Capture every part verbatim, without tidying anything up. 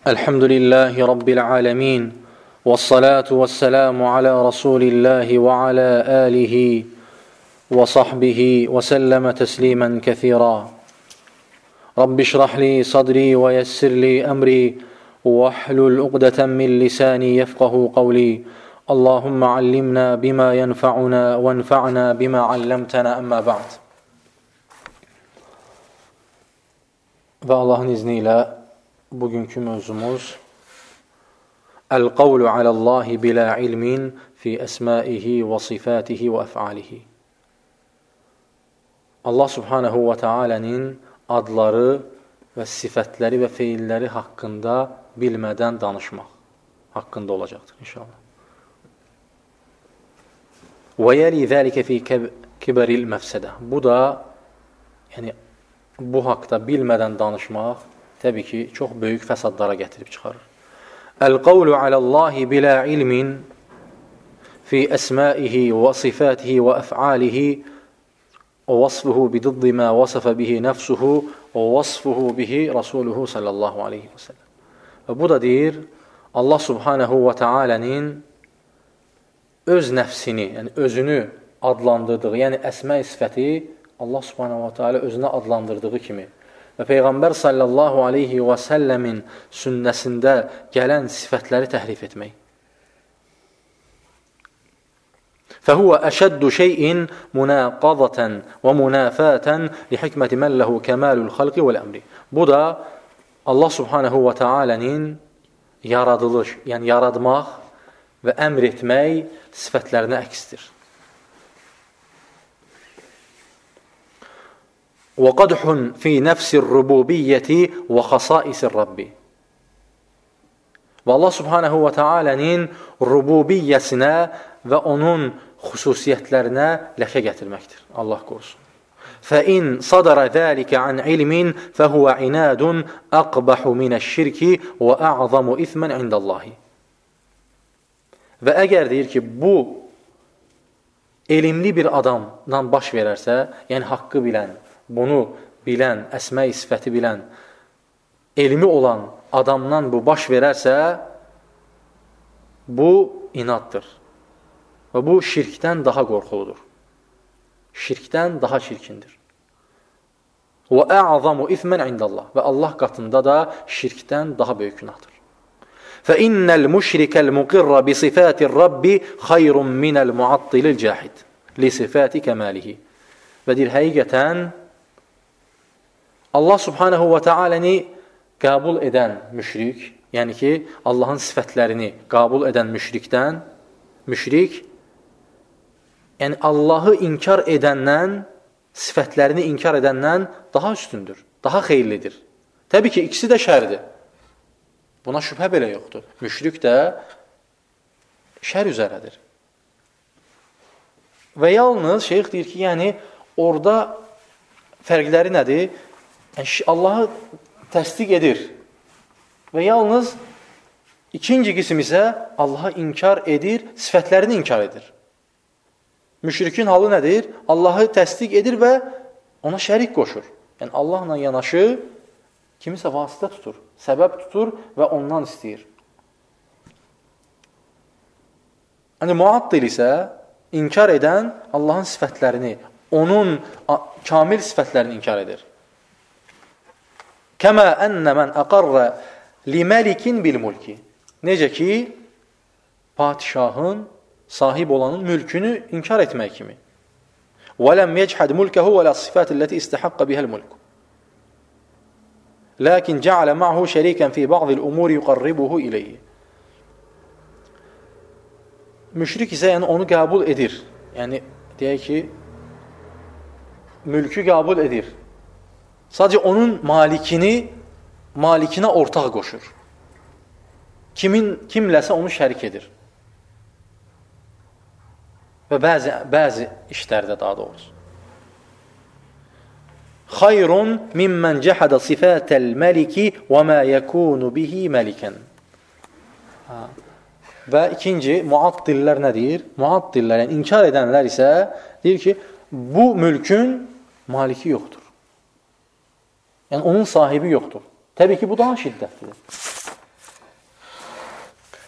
Elhamdülillahi Rabbil alemin. Vessalatu vesselamu ala Resulillahi ve ala alihi ve sahbihi ve selleme teslimen kethira. Rabbi şrahli sadri ve yessirli emri ve ahlul uqdeten min lisani yefqahu qavli. Allahümme allimna bima yenfa'una ve enfa'na bima allamtana amma ba'd. Ve Allah'ın izniyle bugünkü mövzumuz El-qavlu alallahi bila ilmin fi esmaihi ve sifatihi ve ef'alihi. Allah subhanehu ve teala'nın adları və sifətləri və feilləri haqqında bilmədən danışmaq haqqında olacaqdır inşallah. Və yəli zəlikə fi kiberil məfsədə. Bu da, yəni bu haqda bilmədən danışmaq təbii ki, çox böyük fəsadlara gətirib çıxarır. El-qavlu alallahi bila ilmin fi əsmaihi və sifatihi və ef'alihi və vasfuhu bididdi ma vasafa bihi nəfsuhu və vasfuhu bihi rasuluhu sallallahu aleyhi və səlləm. Və bu da deyir, Allah subhanehu və teala'nın öz nəfsini, yəni özünü adlandırdığı, yəni əsmə-i sifəti Allah subhanehu və teala özünə adlandırdığı kimi və Peyğəmbər sallallahu aleyhi və səlləmin sünnəsində gələn sifətləri təhrif etmək. فهو أشد شيء مناقضة ومنافاة لحكمة من له كمال الخلق والأمر. Bu da Allah subhanehu ve teala'nın yaradılış, yəni yaratmaq və əmr etmək sifətlərinə əksdir. وَقَدْحٌ فِي نَفْسِ الرُّبُوبِيَّةِ وَخَصَائِسِ الرَّبِّ. Və Allah subhanehu ve teala'nın rububiyyəsinə və onun xüsusiyyətlərinə ləkə gətirməkdir. Allah qorusun. فَإِنْ صَدَرَ ذَٰلِكَ عَنْ عِلْمٍ فَهُوَ عِنَادٌ أَقْبَحُ مِنَ الشِّرْكِ وَأَعْظَمُ إِثْمًا عِنْدَ اللّٰهِ. Və əgər deyir ki, bu elmli bir adamdan baş verərsə, yəni haqqı bilən, bunu bilən, əsmə-i sifəti bilən, elmi olan adamdan bu baş verərsə, bu inaddır. Və bu şirkdən daha qorxuludur. Şirkdən daha çirkindir. Və ə'zamu ithmən indəllah. Və Allah qatında da şirkdən daha böyük günahdır. فَإِنَّ الْمُشْرِكَ الْمُقِرَّ بِصِفَاتِ الرَّبِّ خَيْرٌ مِنَ الْمُعَطِّلِ الْجَاحِدِ لِصِفَاتِ كَمَالِهِ. Və deyir, həqiqətən Allah subhanehu və teala'nı qəbul edən müşrik, yəni ki, Allahın sifətlərini qəbul edən müşrikdən, müşrik, yəni Allahı inkar edəndən, sifətlərini inkar edəndən daha üstündür, daha xeyirlidir. Təbii ki, ikisi də şərdir. Buna şübhə belə yoxdur. Müşrik də şər üzərədir. Və yalnız şeyx deyir ki, yəni orada fərqləri nədir? Yəni, Allahı təsdiq edir və yalnız ikinci qism isə Allahı inkar edir, sifətlərini inkar edir. Müşrikin halı nədir? Allahı təsdiq edir və ona şərik qoşur. Yəni, Allahla yanaşı kimisə vasitə tutur, səbəb tutur və ondan istəyir. Yəni, muattil isə inkar edən Allahın sifətlərini, onun kamil sifətlərini inkar edir. Kəmə ənnə mən əqarrə liməlikin bil-mulki. Necə ki, padişahın, sahib olanın mülkünü inkar etmək kimi. وَلَمْ يَجْحَدْ مُلْكَهُ وَلَا الصِّفَاتِ الَّتِي اِسْتَحَقَّ بِهَا الْمُلْكُ لَكِنْ جَعَلَ مَعْهُ شَرِيكًا فِي بَعْضِ الْأُمُورِ يُقَرِّبُهُ إِلَيْهِ. Müşrik isə yəni onu qəbul edir. Yəni, deyək ki, mülkü qəbul edir. Sadəcə onun malikini, malikinə ortaq qoşur. Kimin, kimləsə onu şərik edir. Və bəzi, bəzi işlərdə daha doğrusu. Xayrun mimmən cəhədə sifətəl məliki və mə yəkunu bihi məlikən. Və ikinci, muaddillər nə deyir? Muaddillər, yəni inkar edənlər isə deyir ki, bu mülkün maliki yoxdur. Yəni onun sahibi yoxdur. Təbii ki, bu daha şiddətlidir.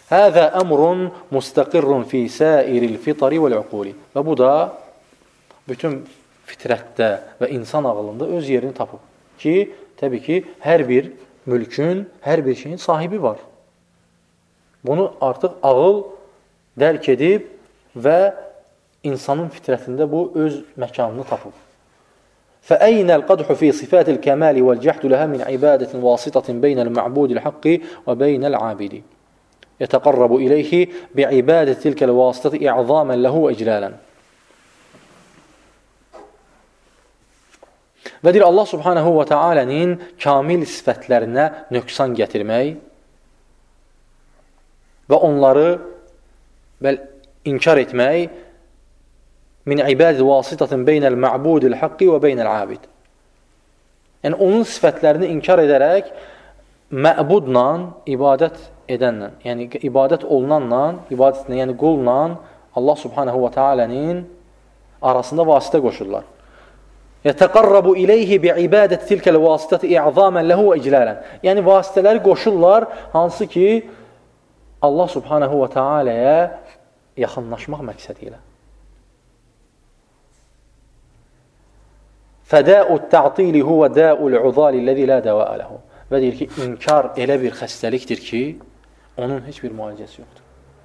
Həzə əmrun mustaqirrun fi sairil fitri vəl-uquli. Və bu da bütün fitrətdə və insan ağlında öz yerini tapıb ki, təbii ki, hər bir mülkün, hər bir şeyin sahibi var. Bunu artıq ağıl dərk edib və insanın fitrətində bu öz məkanını tapıb. فأين القدح في صفات الكمال والجحد لها من عبادة واسطة بين المعبود الحق وبين العابد يتقرب إليه بعبادة تلك الواسطة إعظاما له وإجلالا. Və deyir, Allah subhanahu və teala'nın kamil sifətlərinə nöqsan gətirmək və onları bəl, inkar etmək min ibadət vasitətin beynəl mə'budil haqqi və beynəl abid. Yəni, onun sifətlərini inkar edərək mə'budla, ibadət edənlə, yəni ibadət olunanla, ibadətlə, yəni qulla Allah subhanahu və teala'nın arasında vasitə qoşurlar. Yətəqarrabu iləyhi bi'ibadət tilkəl vasitəti i'zamən ləhu və iclələn. Yəni, vasitələri qoşurlar, hansı ki, Allah subhanahu və teala'ya yaxınlaşmaq məqsədi ilə. Fədə'u tə'tili huvə də'ul uzali ləzi lə dəvəə ləhu. Və deyir ki, inkar elə bir xəstəlikdir ki, onun heç bir müalicəsi yoxdur.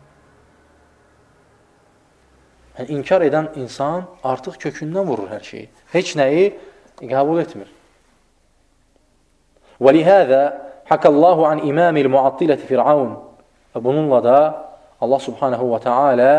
Yəni, inkar edən insan artıq kökündən vurur hər şeyi. Heç nəyi qəbul etmir. Və lihəzə həkəllahu an imamil muattiləti Fir'aun. Və bununla da Allah subhanahu və teala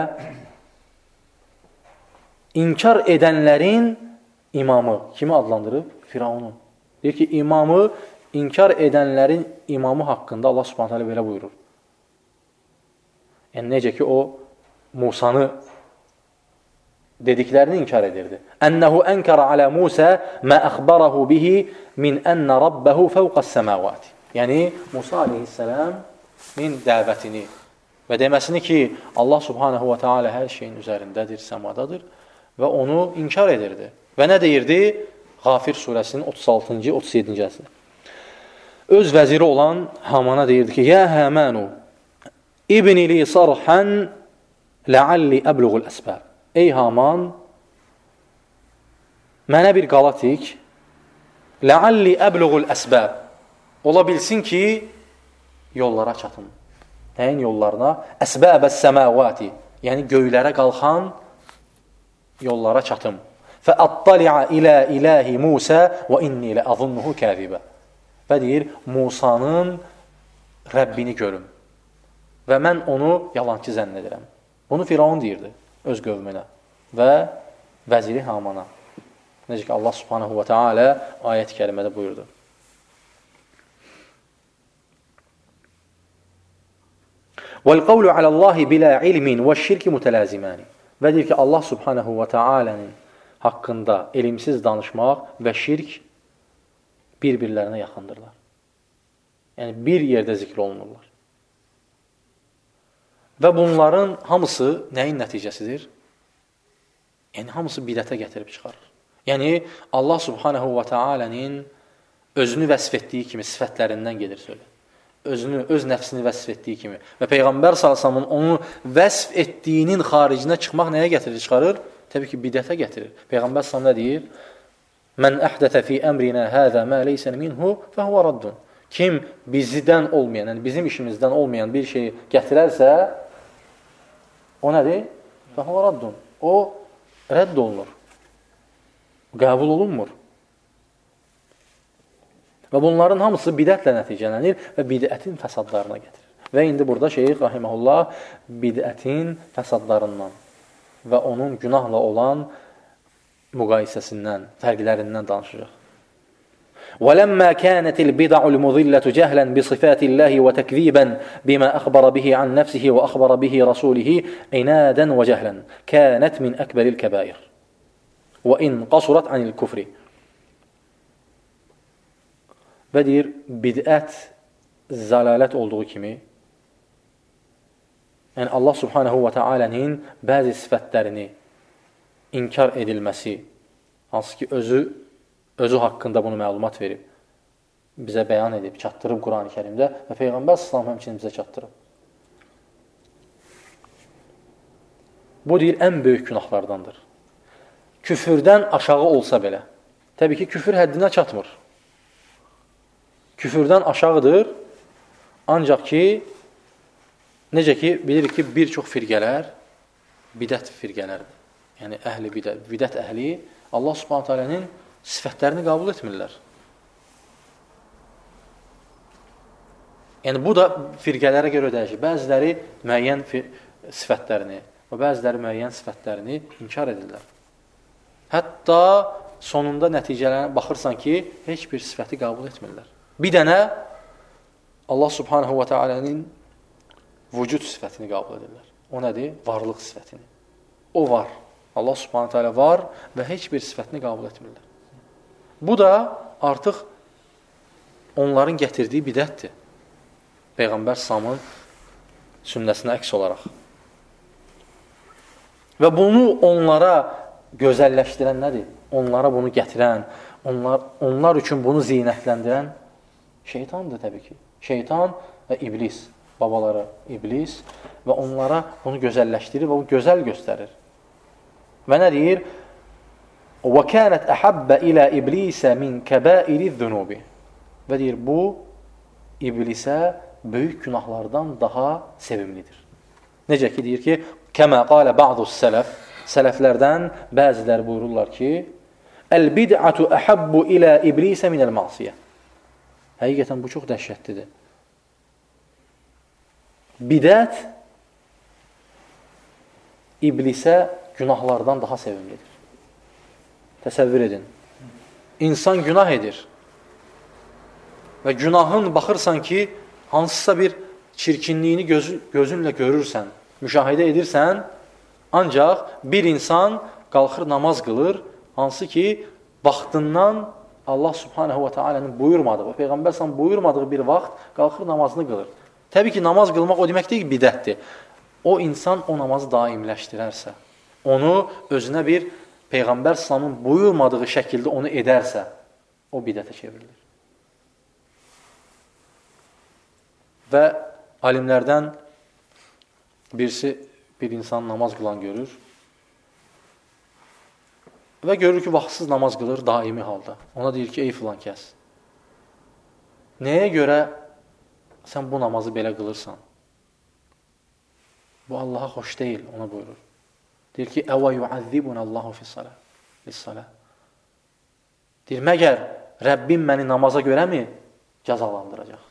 inkar edənlərin imamı kimi adlandırıb? Firavunu. Deyir ki, imamı, inkar edənlərin imamı haqqında Allah subhanahu teala belə buyurur. Yəni, necə ki, o Musanı dediklərini inkar edirdi. Ənəhu ənkara alə Musə mə əxbarahu bihi min ənə rabbəhu fəvqəs səməvati. Yəni, Musa aleyhisselamın dəvətini və deməsini ki, Allah subhanahu və teala hər şeyin üzərindədir, səmadadır və onu inkar edirdi. Və nə deyirdi? Qafir surəsinin otuz altıncı otuz yeddinci əsrində. Öz vəziri olan Hamana deyirdi ki, Yə Həmənu, İbni li sarxən ləalli əbluğul əsbəb. Ey Haman, mənə bir qala tik, ləalli əbluğul əsbəb. Ola bilsin ki, yollara çatım. Nəyin yollarına? Əsbəbəs səməvati. Yəni, göylərə qalxan yollara çatım. Fəəttali'a ilə ilahi Musə və inni ilə əzunnuhu kəzibə. Və deyir, Musanın Rəbbini görüm. Və mən onu yalancı zənn edirəm. Bunu Firavun deyirdi öz qövmünə və vəziri Hamana. Necə ki, Allah subhanahu və teala ayət-i kərimədə buyurdu. وَالْقَوْلُ عَلَى اللّٰهِ بِلَا عِلْمٍ وَالشِّرْكِ مُتَلَازِمَانِ. Və deyir ki, Allah subhanahu və teala'nın haqqında elimsiz danışmaq və şirk bir-birlərinə yaxındırlar. Yəni, bir yerdə zikr olunurlar. Və bunların hamısı nəyin nəticəsidir? Yəni, hamısı bidətə gətirib çıxarır. Yəni, Allah subhanahu və teala'nın özünü vəsf etdiyi kimi sifətlərindən gedir söylə. Özünü, öz nəfsini vəsf etdiyi kimi və Peyğəmbər sallallahu əleyhi və səlləm onu vəsf etdiyinin xaricinə çıxmaq nəyə gətirir, çıxarır? Təbii ki, bidətə gətirir. Peyğəmbər sallallahu əleyhi və səlləm nə deyir? Mən əhdətə fi əmrinə həzə mə leysən minhu fəhvə raddun. Kim bizdən olmayan, yəni bizim işimizdən olmayan bir şeyi gətirərsə, o nədir? Fəhvə raddun. O rədd olunur. Qəbul olunmur. Və bunların hamısı bidətlə nəticələnir və bidətin fəsadlarına gətirir. Və indi burada Şeyx Rahiməhullah bidətin fəsadlarından və onun günahla olan müqayisəsindən, fərqlərindən danışacaq. وَلَمَّا كَانَتِ الْبِدَعُ الْمُضِلَّةُ جَهْلًا بِصِفَاتِ اللَّهِ وَتَكْذِيبًا بِمَا أَخْبَرَ بِهِ عَنْ نَفْسِهِ وَأَخْبَرَ بِهِ رَسُولِهِ عِنَادًا وَجَهْلًا كَانَتْ مِنْ أَكْبَرِ الْكَبَائِرِ وَإِنْ قَصُرَتْ عَنِ الْكُفْرِ. Və deyir, bidət zəlalət olduğu kimi, yəni Allah subhanahu və teala'nın bəzi sifətlərini inkar edilməsi, hansı ki, özü, özü haqqında bunu məlumat verib, bizə bəyan edib, çatdırıb Quran-ı Kərimdə və Peyğəmbər sallallahu həmçinin bizə çatdırıb. Bu deyir, ən böyük günahlardandır. Küfürdən aşağı olsa belə. Təbii ki, küfür həddinə çatmır. Küfürdən aşağıdır. Ancaq ki, necə ki, bilirik ki, bir çox firqələr bidət firqələrdir. Yəni, əhli bidət, bidət əhli Allah Subhanahu Taala'nın sifətlərini qəbul etmirlər. Yəni, bu da firqələrə görə dəyişir. Bəziləri müəyyən sifətlərini və bəziləri müəyyən sifətlərini inkar edirlər. Hətta sonunda nəticələrinə baxırsan ki, heç bir sifəti qəbul etmirlər. Bir dənə Allah Subhanahu wa Taala'nın vücud sifətini qəbul edirlər. O nədir? Varlıq sifətini. O var. Allah Subhanahu Taala var və heç bir sifətini qəbul etmirlər. Bu da artıq onların gətirdiyi bidətdir. Peyğəmbər sallallahu əleyhi və səlləm sünnəsinə əks olaraq. Və bunu onlara gözəlləşdirən nədir? Onlara bunu gətirən, onlar, onlar üçün bunu zinətləndirən şeytandır təbii ki. Şeytan və iblis, babaları iblis və onlara bunu gözəlləşdirir və bunu gözəl göstərir. Və nə deyir? وَكَانَتْ أَحَبَّ إِلَى إِبْلِيسَ مِنْ كَبَائِرِ الذُّنُوبِ Və deyir, bu iblisə böyük günahlardan daha sevimlidir. Necə ki, deyir ki, كَمَا قَالَ بَعْضُ السَّلَفِ Sələflərdən bəziləri buyururlar ki, Əl-bid'atu əhəbbu ilə iblisə minəl masiyə Həqiqətən bu çox dəhşətlidir. Bidət iblisə günahlardan daha sevimlidir. Təsəvvür edin. İnsan günah edir. Və günahın baxırsan ki, hansısa bir çirkinliyini gözü, gözünlə görürsən, müşahidə edirsən, ancaq bir insan qalxır namaz qılır, hansı ki, vaxtından Allah Subhanahu wa Taala'nın buyurmadığı, Peyğəmbər sallallahu buyurmadığı bir vaxt qalxır namazını qılır. Təbii ki, namaz qılmaq o demək deyil ki, bidətdir. O insan o namazı daimləşdirərsə, onu özünə bir Peyğəmbər sallallahu buyurmadığı şəkildə onu edərsə, o bidətə çevrilir. Və alimlərdən birisi bir insan namaz qılan görür və görür ki, vaxtsız namaz qılır daimi halda. Ona deyir ki, ey filan kəs, nəyə görə sən bu namazı belə qılırsan? Bu Allaha xoş deyil, ona buyurur. Deyir ki, əvə yu'əzzibunəllahu fis-salah. Deyir, məgər Rəbbim məni namaza görəmi cəzalandıracaq?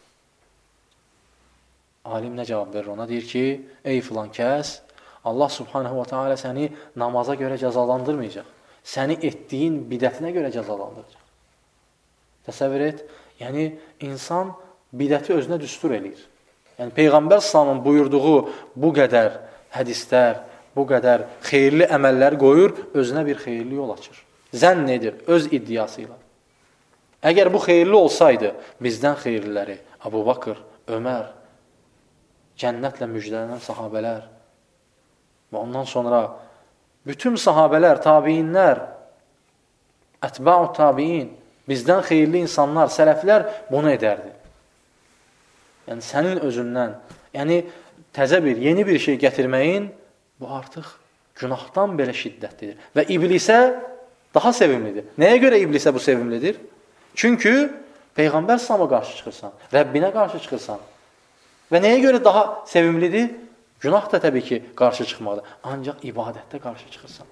Alim nə cavab verir ona? Deyir ki, ey filan kəs, Allah Subhanahu wa Taala səni namaza görə cəzalandırmayacaq. Səni etdiyin bidətinə görə cəzalandıracaq. Təsəvvür et, yəni insan bidəti özünə düstur eləyir. Yəni Peyğəmbər sallallahu buyurduğu bu qədər hədislər, bu qədər xeyirli əməllər qoyur, özünə bir xeyirli yol açır. Zənn edir öz iddiası ilə. Əgər bu xeyirli olsaydı, bizdən xeyirliləri Əbu Bakır, Ömər, cənnətlə müjdələnən sahabələr və ondan sonra bütün sahabələr, tabiinlər, ətba'u tabiin, bizdən xeyirli insanlar, sələflər bunu edərdi. Yəni sənin özündən, yəni təzə bir, yeni bir şey gətirməyin, bu artıq günahdan belə şiddətlidir. Və iblisə daha sevimlidir. Nəyə görə iblisə bu sevimlidir? Çünki Peyğəmbər sallallahu qarşı çıxırsan, Rəbbinə qarşı çıxırsan. Və nəyə görə daha sevimlidir? Günah da təbii ki, qarşı çıxmaqdır. Ancaq ibadətdə qarşı çıxırsan.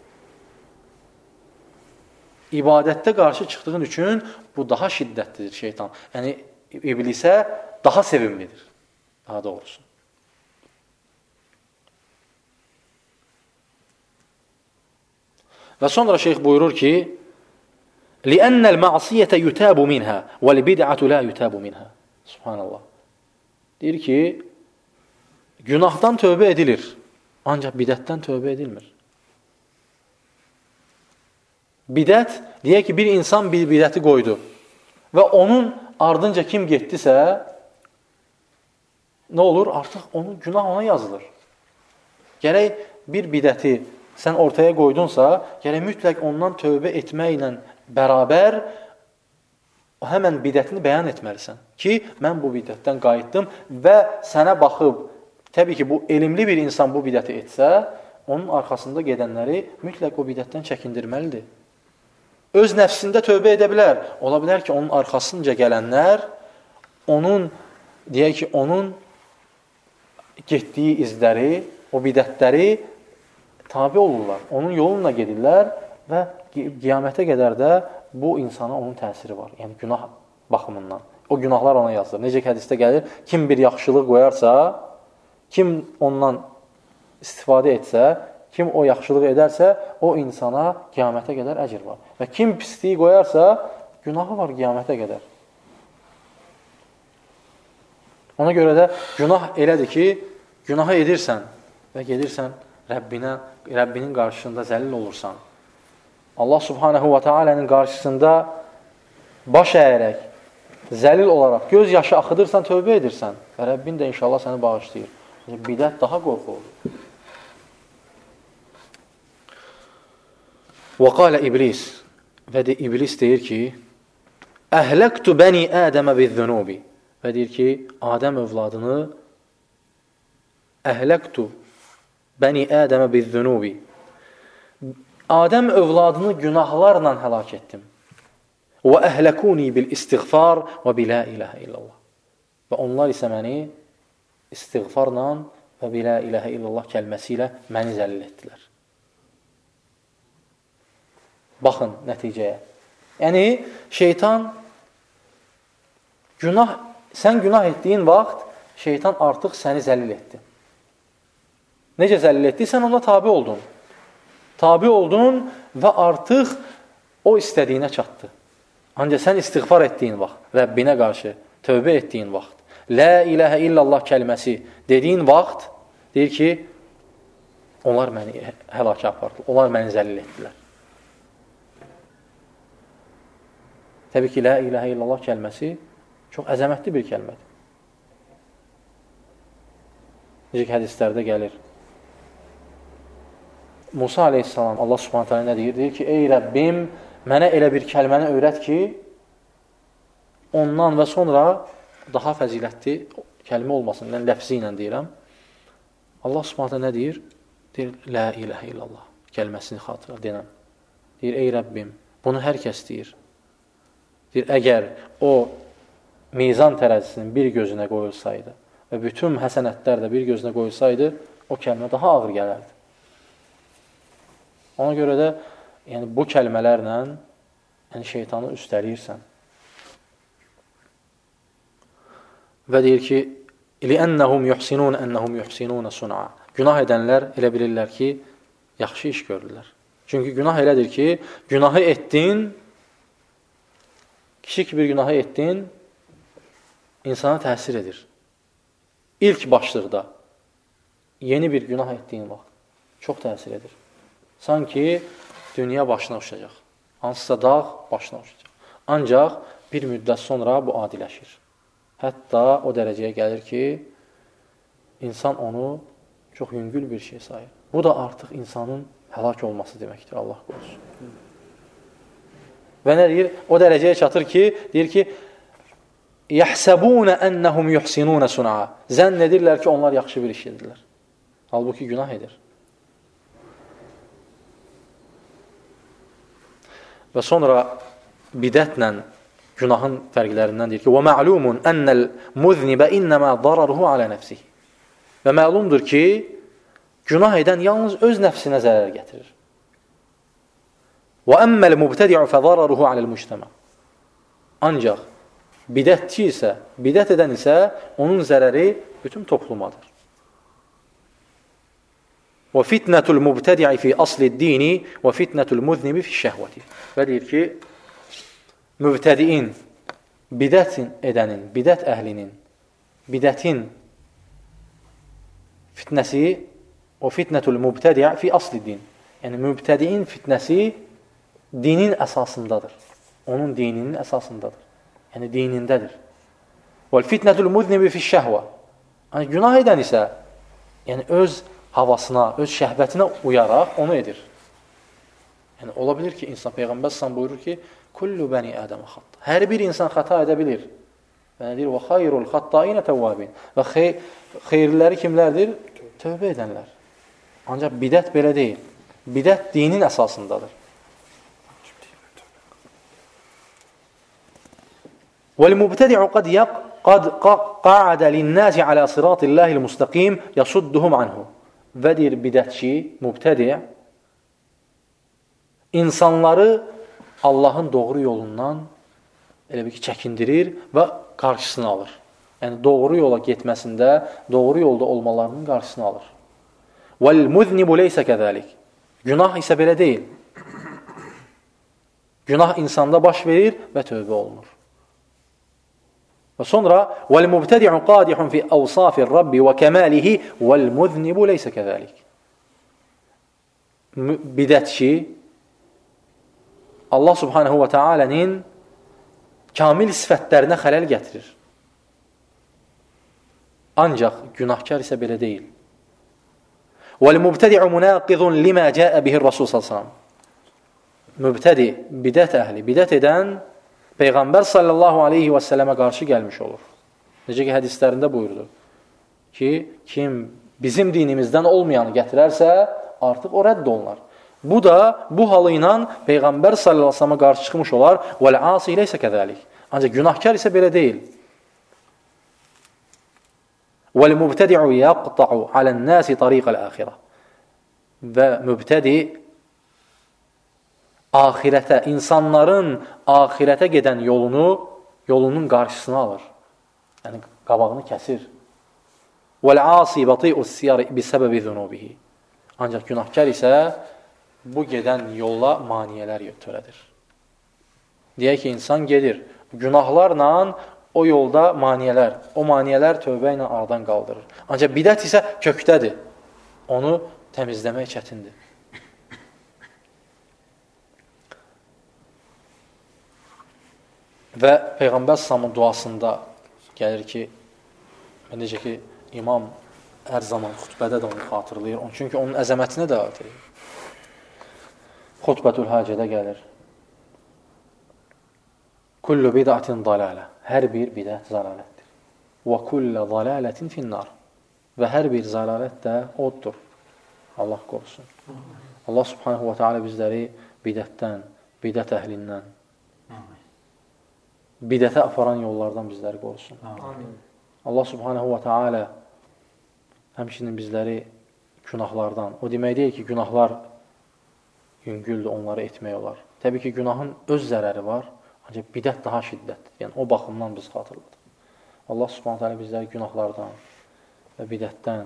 İbadətdə qarşı çıxdığın üçün bu daha şiddətlidir şeytan. Yəni, iblisə daha sevimlidir. Daha doğrusu. Və sonra şeyx buyurur ki, لِأَنَّ الْمَعْصِيَةَ يُتَابُ مِنْهَا وَالْبِدْعَةُ لَا يُتَابُ مِنْهَا Subhanallah. Deyir ki, günahdan tövbə edilir, ancaq bidətdən tövbə edilmir. Bidət, deyək ki, bir insan bir bidəti qoydu və onun ardınca kim getdisə, nə olur? Artıq onun günah ona yazılır. Gərək bir bidəti sən ortaya qoydunsa, gərək mütləq ondan tövbə etməklə bərabər həmən bidətini bəyan etməlisən ki, mən bu bidətdən qayıtdım və sənə baxıb, təbii ki, bu elmli bir insan bu bidəti etsə, onun arxasında gedənləri mütləq o bidətdən çəkindirməlidir. Öz nəfsində tövbə edə bilər. Ola bilər ki, onun arxasınca gələnlər onun, deyək ki, onun getdiyi izləri, o bidətləri tabi olurlar. Onun yolunla gedirlər və qiyamətə qədər də bu insana onun təsiri var. Yəni, günah baxımından. O günahlar ona yazılır. Necə ki, hədisdə gəlir, kim bir yaxşılıq qoyarsa, kim ondan istifadə etsə, kim o yaxşılıq edərsə, o insana qiyamətə qədər əcr var. Və kim pisliyi qoyarsa, günahı var qiyamətə qədər. Ona görə də günah elədir ki, günahı edirsən və gedirsən Rəbbinə, Rəbbinin qarşısında zəlil olursan. Allah subhanahu wa ta'alənin qarşısında baş əyərək, zəlil olaraq, göz yaşı axıdırsan, tövbə edirsən və Rəbbin də inşallah səni bağışlayır. Bidət daha qorxuludur. Və qalə İblis, və de, İblis deyir ki, əhləktu bəni Ədəmə bizzənubi, və deyir ki, Adəm övladını əhləktu bəni Ədəmə bizzənubi, Adəm övladını günahlarla həlak etdim. Və əhləkuni bil istiğfar və bilə iləhə illallah. Və onlar isə məni istiğfarla və bilə iləhə illallah kəlməsi ilə məni zəlil etdilər. Baxın nəticəyə. Yəni, şeytan günah, sən günah etdiyin vaxt şeytan artıq səni zəlil etdi. Necə zəlil etdi? Sən ona tabi oldun. Tabi oldun və artıq o istədiyinə çatdı. Ancaq sən istiğfar etdiyin vaxt, Rəbbinə qarşı tövbə etdiyin vaxt, Lə iləhə illallah kəlməsi dediyin vaxt, deyir ki, onlar məni həlakə apardı, onlar məni zəlil etdilər. Təbii ki, Lə iləhə illallah kəlməsi çox əzəmətli bir kəlmədir. Necə ki, hədislərdə gəlir. Musa aleyhissalam, Allah subhanət hələ nə deyir? Deyir ki, ey Rəbbim, mənə elə bir kəlməni öyrət ki, ondan və sonra daha fəzilətli kəlmə olmasın, yəni ləfzi ilə deyirəm. Allah subhanətə nə deyir? Deyir, Lə iləhə illallah kəlməsini xatıra denəm. Deyir, ey Rəbbim, bunu hər kəs deyir. Deyir, əgər o mizan tərəzisinin bir gözünə qoyulsaydı və bütün həsənətlər də bir gözünə qoyulsaydı, o kəlmə daha ağır gələrdi. Ona görə də yəni, bu kəlmələrlə yəni, şeytanı üstələyirsən. Və deyir ki, لِأَنَّهُمْ يُحْسِنُونَ أَنَّهُمْ يُحْسِنُونَ صُنْعًا. Günah edənlər elə bilirlər ki, yaxşı iş görürlər. Çünki günah elədir ki, günahı etdin, kiçik bir günahı etdin, insana təsir edir. İlk başlıqda yeni bir günah etdiyin vaxt çox təsir edir. Sanki dünya başına uçacaq. Hansısa dağ başına uçacaq. Ancaq bir müddət sonra bu adiləşir. Hətta o dərəcəyə gəlir ki, insan onu çox yüngül bir şey sayır. Bu da artıq insanın həlak olması deməkdir, Allah qorusun. Və nə deyir? O dərəcəyə çatır ki, deyir ki, يَحْسَبُونَ أَنَّهُمْ يُحْسِنُونَ سُنْعًا. Zənn edirlər ki, onlar yaxşı bir iş edirlər. Halbuki günah edir. Və sonra bidətlə günahın fərqlərindən deyir ki, وَمَعْلُومٌ أَنَّ الْمُذْنِبَ إِنَّمَا ضَرَرُهُ عَلَى نَفْسِهِ. Və məlumdur ki, günah edən yalnız öz nəfsinə zərər gətirir. وَأَمَّ الْمُبْتَدِعُ فَضَرَرُهُ عَلَى الْمُجْتَمَعِ. Ancaq bidətçi isə, bidət edən isə onun zərəri bütün toplumadır. وَفِتْنَةُ الْمُبْتَدِعِ فِي أَصْلِ الدِّينِ وَفِتْنَةُ الْمُذْنِبِ فِي الشَّهْوَةِ. Və deyir ki, mübtədiin, bidət edənin, bidət əhlinin, bidətin fitnəsi, o fitnətul mübtədi' fi asli din. Yəni, mübtədiin fitnəsi dinin əsasındadır. Onun dininin əsasındadır. Yəni, dinindədir. وَالْفِتْنَةُ الْمُذْنِبِ فِي الشَّهْوَةِ. Yəni, günah edən isə, yəni, öz havasına, öz şəhvətinə uyaraq onu edir. Yəni, ola bilir ki, insan, Peyğəmbər s.ə.v buyurur ki, kullu bəni ədəmə xatta. Hər bir insan xata edə bilir. Və deyir, və xayrul xattainə təvvabin. Və xey xeyirləri kimlərdir? Tövbə edənlər. Ancaq bidət belə deyil. Bidət dinin əsasındadır. وَالْمُبْتَدِعُ قَدْ قَدْ قَعَدَ لِلنَّاسِ عَلَى صِرَاطِ اللّٰهِ الْمُسْتَقِيمِ يَصُدُّهُمْ عَنْهُ. Və deyir bidətçi, mübtədi' insanları Allahın doğru yolundan elə bir ki, çəkindirir və qarşısını alır. Yəni, doğru yola getməsində, doğru yolda olmalarının qarşısını alır. وَالْمُذْنِبُ لَيْسَ كَذَلِكِ. Günah isə belə deyil. Günah insanda baş verir və tövbə olunur. Və sonra وَالْمُبْتَدِعُ قَادِحٌ فِي أَوْصَافِ الرَّبِّ وَكَمَالِهِ وَالْمُذْنِبُ لَيْسَ كَذَلِكِ. Bidətçi Allah subhanehu və teala'nın kamil sifətlərinə xələl gətirir. Ancaq günahkar isə belə deyil. وَالْمُبْتَدِعُ مُنَاقِضٌ لِمَا جَاءَ بِهِ الرَّسُولُ صَلَّى اللّٰهُ عَلَيْهِ وَسَلَّمَ. Mübtədi, bidət əhli, bidət edən Peyğəmbər sallallahu aleyhi və səlləmə qarşı gəlmiş olur. Necə ki, hədislərində buyurdu ki, kim bizim dinimizdən olmayanı gətirərsə, artıq o rədd olunar. Bu da, bu halı ilə Peyğəmbər sallallahu aleyhi və səlləmə qarşı çıxmış olar. وَالْعَاصِ لَيْسَ كَذَلِكِ. Ancaq günahkar isə belə deyil. وَالْمُبْتَدِعُ يَقْطَعُ عَلَى النَّاسِ طَرِيقَ الْآخِرَةِ. Və mübtədi ahirətə, insanların ahirətə gedən yolunu, yolunun qarşısını alır. Yəni, qabağını kəsir. وَالْعَاصِ بَطِيءُ السِّيَرِ بِسَبَبِ ذُنُوبِهِ. Ancaq günahkar isə bu gedən yolla maniyələr törədir. Deyək ki, insan gedir. Günahlarla o yolda maniyələr, o maniyələr tövbə ilə aradan qaldırır. Ancaq bidət isə kökdədir. Onu təmizləmək çətindir. Və Peyğəmbər sallallahu duasında gəlir ki, necə ki, imam hər zaman xutbədə də onu xatırlayır. Çünki onun əzəmətinə dəvət edir. Xutbətül hacədə gəlir. Kullu bid'atin dalalə. Hər bir bidət zəlalətdir. Və kullu zalalətin finnar. Və hər bir zəlalət də oddur. Allah qorusun. Allah subhanahu wa ta'ala bizləri bidətdən, bidət əhlindən, bidətə aparan yollardan bizləri qorusun. Amin. Allah subhanahu wa ta'ala həmçinin bizləri günahlardan, o demək deyil ki, günahlar yüngüldür, onları etmək olar. Təbii ki, günahın öz zərəri var, ancaq bidət daha şiddətdir. Yəni, o baxımdan biz xatırladıq. Allah subhanahu wa ta'ala bizləri günahlardan və bidətdən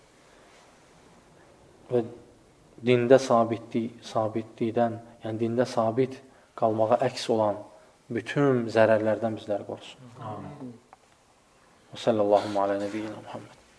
və dində sabitlik, sabitlikdən, yəni dində sabit qalmağa əks olan bütün zərərlərdən bizləri qorusun. Amin. Və sallallahu alə nəbiyyina Muhammed.